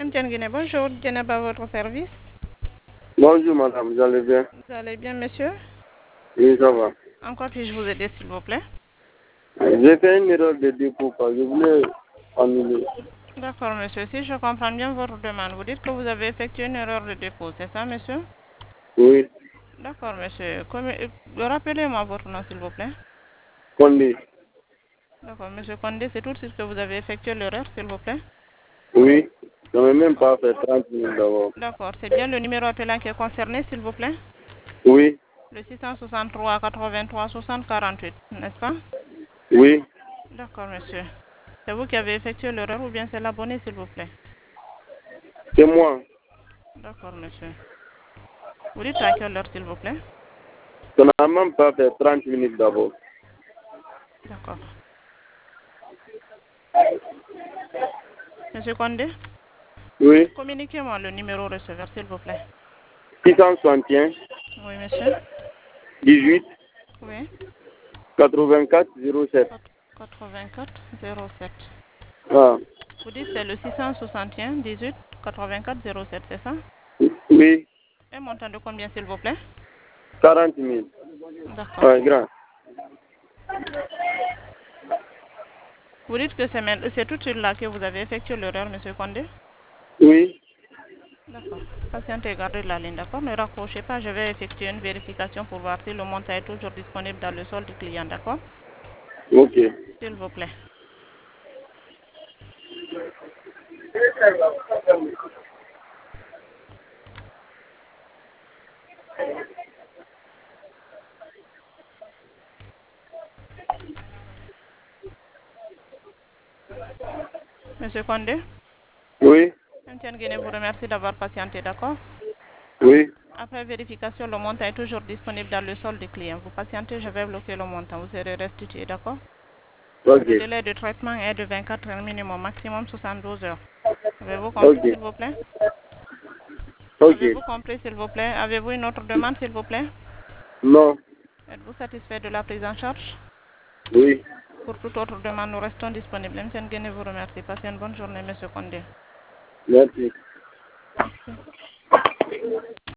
MTN Guinée, bonjour. Diana à votre service. Bonjour madame, vous allez bien? Vous allez bien, monsieur? Oui, ça va. Encore puis-je vous aider, s'il vous plaît? J'ai fait une erreur de dépôt, je voulais annuler. D'accord, monsieur. Si je comprends bien votre demande, vous dites que vous avez effectué une erreur de dépôt, c'est ça, monsieur? Oui, D'accord, monsieur. Rappelez-moi votre nom, s'il vous plaît. Condé. D'accord, monsieur Condé, c'est tout de suite que vous avez effectué l'erreur, s'il vous plaît? Oui, je n'ai même D'accord. pas fait 30 minutes d'abord. D'accord, c'est bien le numéro appelant qui est concerné, s'il vous plaît? Oui, Le 663 83 60 48, n'est-ce pas? oui, D'accord, monsieur. C'est vous qui avez effectué l'erreur ou bien c'est l'abonné, s'il vous plaît? c'est moi. D'accord, monsieur. Vous dites à quelle heure, s'il vous plaît? Je n'ai même pas fait 30 minutes d'abord. D'accord. Monsieur Condé, Oui, communiquez-moi le numéro receveur, s'il vous plaît. 661 Oui, monsieur. 18 Oui. 84 07. 84 07. Ah, Vous dites c'est le 661 18 84 07, c'est ça? oui, Un montant de combien, s'il vous plaît? 40 000. D'accord. Ouais, grand. Vous dites que c'est tout de suite là que vous avez effectué l'erreur, monsieur Condé? Oui, D'accord. Patientez, gardez la ligne, d'accord? Ne raccrochez pas, je vais effectuer une vérification pour voir si le montant est toujours disponible dans le solde du client, d'accord? ok. S'il vous plaît. Monsieur Condé, Oui, MTN Guinée vous remercie d'avoir patienté, d'accord? oui, Après vérification, le montant est toujours disponible dans le solde du client. Vous patientez, je vais bloquer le montant. Vous serez restitué, d'accord? ok, Le délai de traitement est de 24 heures minimum, maximum 72 heures. Avez-vous compris, ok, s'il vous plaît? ok. Avez-vous compris, s'il vous plaît? Avez-vous une autre demande, s'il vous plaît? Non, Êtes-vous satisfait de la prise en charge? oui. Pour toute autre demande, nous restons disponibles. MTN Guinée vous remercie. Passez une bonne journée, monsieur Condé. Merci. Merci.